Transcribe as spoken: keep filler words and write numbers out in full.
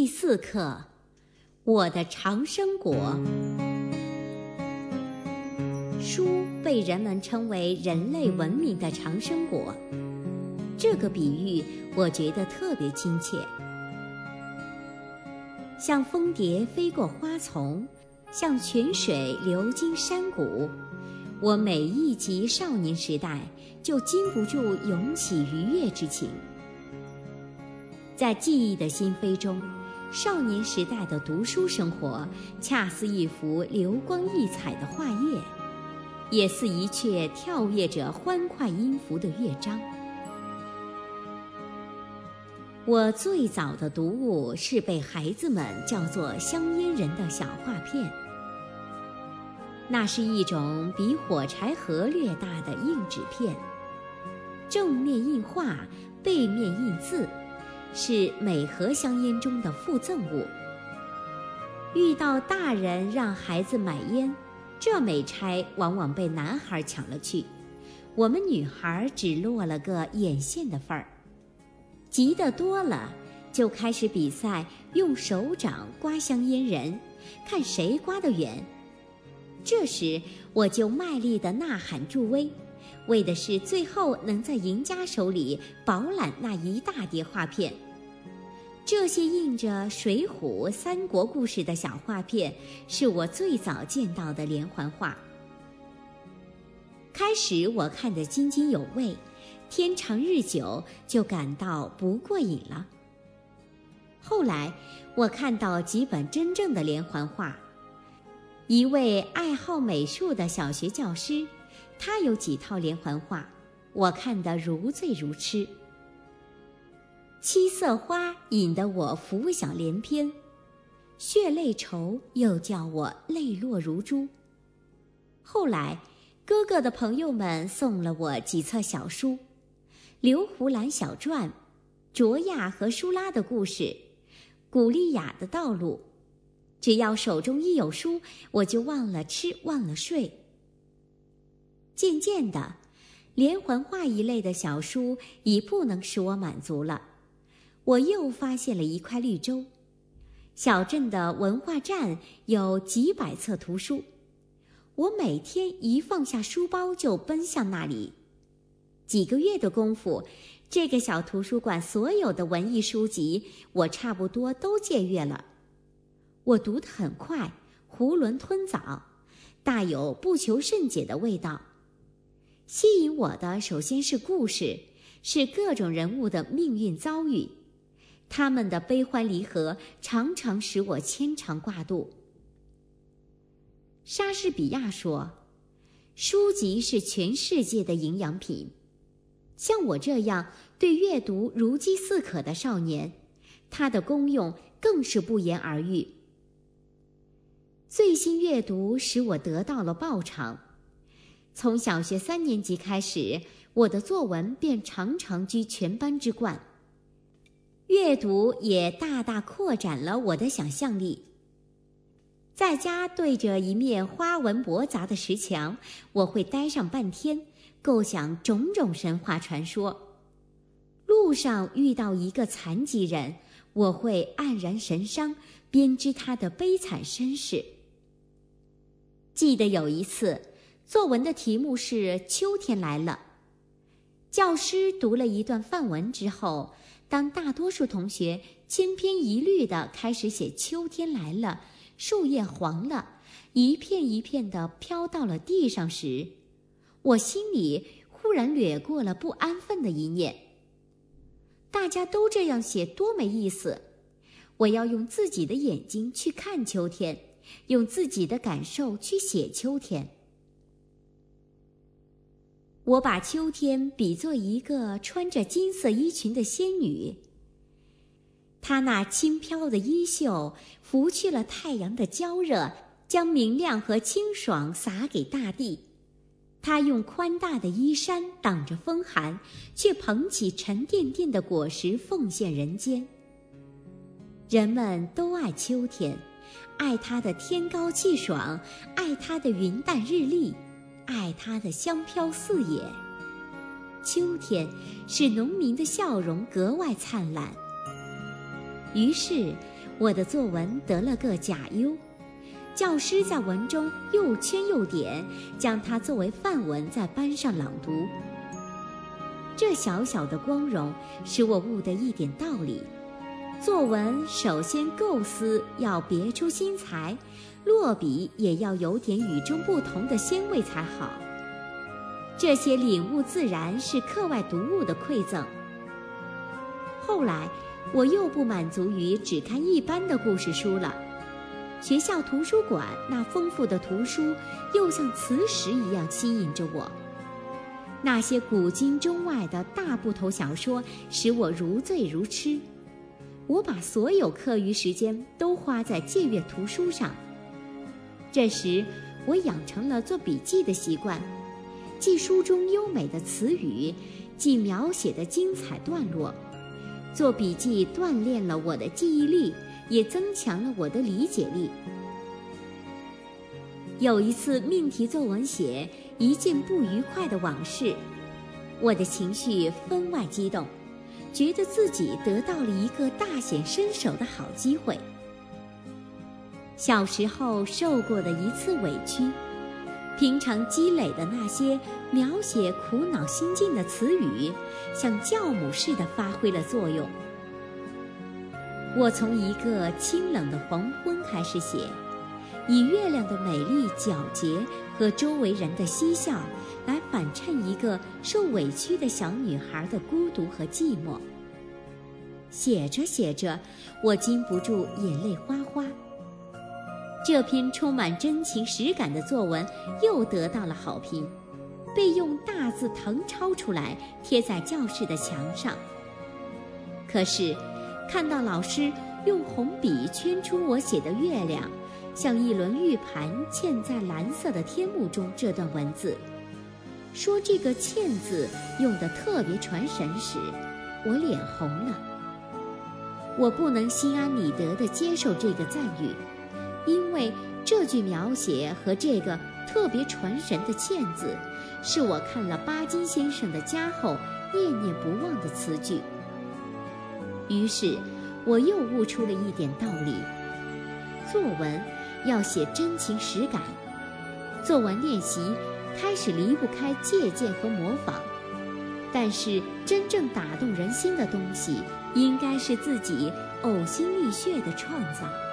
第四课，我的长生果。书被人们称为人类文明的长生果，这个比喻我觉得特别亲切。像蜂蝶飞过花丛，像泉水流经山谷，我每忆及少年时代，就禁不住涌起愉悦之情。在记忆的心扉中，少年时代的读书生活，恰似一幅流光溢彩的画页，也似一阙跳跃着欢快音符的乐章。我最早的读物是被孩子们叫做香烟人的小画片，那是一种比火柴盒略大的硬纸片，正面印画，背面印字，是每盒香烟中的附赠物。遇到大人让孩子买烟，这美差往往被男孩抢了去，我们女孩只落了个眼线的份儿。急得多了，就开始比赛用手掌刮香烟人，看谁刮得远。这时我就卖力地呐喊助威，为的是最后能在赢家手里饱览那一大叠画片。这些印着水浒、三国故事的小画片，是我最早见到的连环画。开始我看得津津有味，天长日久就感到不过瘾了。后来我看到几本真正的连环画，一位爱好美术的小学教师，他有几套连环画，我看得如醉如痴。七色花引得我浮想联翩，血泪愁又叫我泪落如珠。后来哥哥的朋友们送了我几册小书，刘胡兰小传、卓亚和舒拉的故事、古丽雅的道路。只要手中一有书，我就忘了吃忘了睡。渐渐的，连环画一类的小书已不能使我满足了。我又发现了一块绿洲，小镇的文化站有几百册图书，我每天一放下书包就奔向那里。几个月的功夫，这个小图书馆所有的文艺书籍，我差不多都借阅了。我读得很快，囫囵吞枣，大有不求甚解的味道。吸引我的首先是故事，是各种人物的命运遭遇，他们的悲欢离合常常使我牵肠挂肚。莎士比亚说，书籍是全世界的营养品。像我这样对阅读如饥似渴的少年，它的功用更是不言而喻。最新阅读使我得到了报偿。从小学三年级开始，我的作文便常常居全班之冠。阅读也大大扩展了我的想象力。在家对着一面花纹驳杂的石墙，我会待上半天，构想种种神话传说。路上遇到一个残疾人，我会黯然神伤，编织他的悲惨身世。记得有一次，作文的题目是秋天来了。教师读了一段范文之后，当大多数同学千篇一律地开始写秋天来了，树叶黄了，一片一片地飘到了地上时，我心里忽然掠过了不安分的一念。大家都这样写，多没意思！我要用自己的眼睛去看秋天，用自己的感受去写秋天。我把秋天比作一个穿着金色衣裙的仙女，她那轻飘的衣袖拂去了太阳的焦热，将明亮和清爽洒给大地。她用宽大的衣衫挡着风寒，却捧起沉甸甸的果实奉献人间。人们都爱秋天，爱它的天高气爽，爱它的云淡日丽，爱它的香飘四野。秋天使农民的笑容格外灿烂。于是我的作文得了个甲优。教师在文中又圈又点，将它作为范文在班上朗读。这小小的光荣使我悟得一点道理：作文首先构思要别出心裁，落笔也要有点与众不同的鲜味才好。这些领悟自然是课外读物的馈赠。后来我又不满足于只看一般的故事书了，学校图书馆那丰富的图书又像磁石一样吸引着我。那些古今中外的大部头小说使我如醉如痴。我把所有课余时间都花在借阅图书上。这时我养成了做笔记的习惯，记书中优美的词语，记描写的精彩段落。做笔记锻炼了我的记忆力，也增强了我的理解力。有一次命题作文写一件不愉快的往事，我的情绪分外激动，觉得自己得到了一个大显身手的好机会。小时候受过的一次委屈，平常积累的那些描写苦恼心境的词语，像酵母似的发挥了作用。我从一个清冷的黄昏开始写，以月亮的美丽皎洁和周围人的嬉笑来反衬一个受委屈的小女孩的孤独和寂寞。写着写着，我禁不住眼泪哗哗。这篇充满真情实感的作文又得到了好评，被用大字誊抄出来贴在教室的墙上。可是看到老师用红笔圈出我写的月亮像一轮玉盘嵌在蓝色的天幕中这段文字，说这个嵌字用得特别传神时，我脸红了。我不能心安理得地接受这个赞誉，因为这句描写和这个特别传神的嵌字是我看了巴金先生的家后念念不忘的词句。于是我又悟出了一点道理：作文要写真情实感。作文练习开始离不开借鉴和模仿，但是真正打动人心的东西应该是自己呕心沥血的创造。